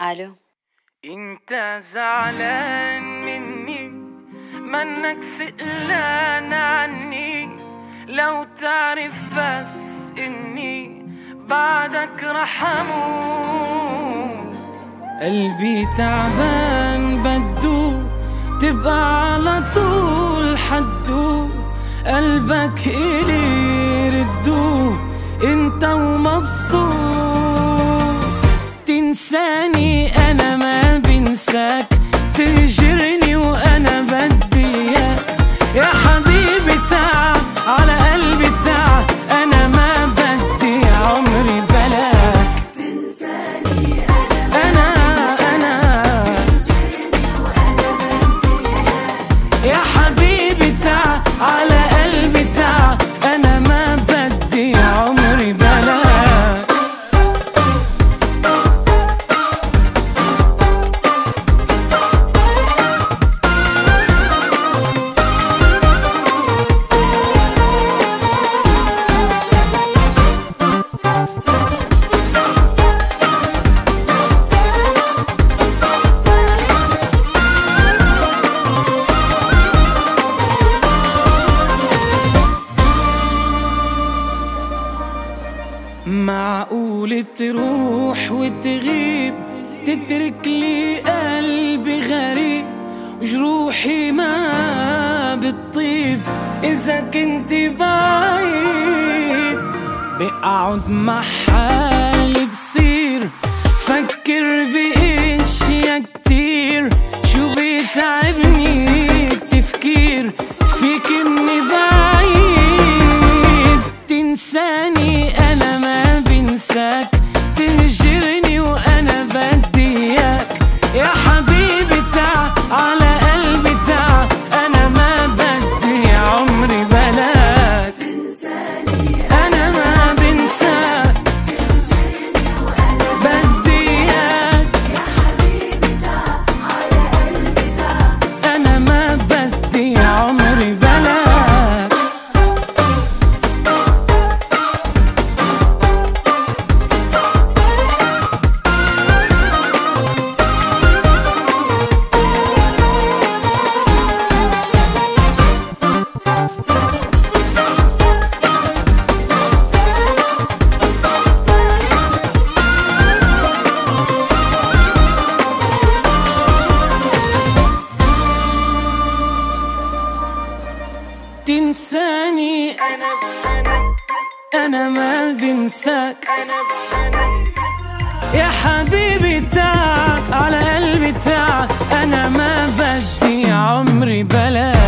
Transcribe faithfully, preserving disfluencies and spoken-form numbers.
الو. انت زعلان مني منك سئلان عني، لو تعرف بس اني بعدك رح اموت. قلبي تعبان بدو تبقى على طول حدو، قلبك إلي ردو انت ومبسوط. تنساني انا ما بنساك، تهجرني وانا بدي اياك. يا حبيبي تعال على قلبي تعال، انا ما بدي عمري بلاك. تنساني انا انا تهجرني وانا بدي اياك. يا حبيبي تعال على قلبي تعال، انا ما بدي عمري بلاك. معقول تروح وتغيب، تترك لي قلبي غريب، وجروحي ما بتطيب إذا كنت بعيد. بقعد مع حالي بصير فكر بإشياء كتير، شو بيتعبني التفكير فيك إني بعيد. تنساني أنا ما بنساك، تهجرني وأنا بدي إياك. يا حبيبي تعال على قلبي تعال، أنا ما بدي عمري بلاك. تنساني أنا ما بنساك، تهجرني وانا بدي إياك. يا حبيبي تعال على قلبي تعال. أنا ما بدي عمري بلاك. تنساني أنا أنا ما بنساك. يا حبيبي تعال على قلبي تعال، أنا ما بدي عمري بلاك.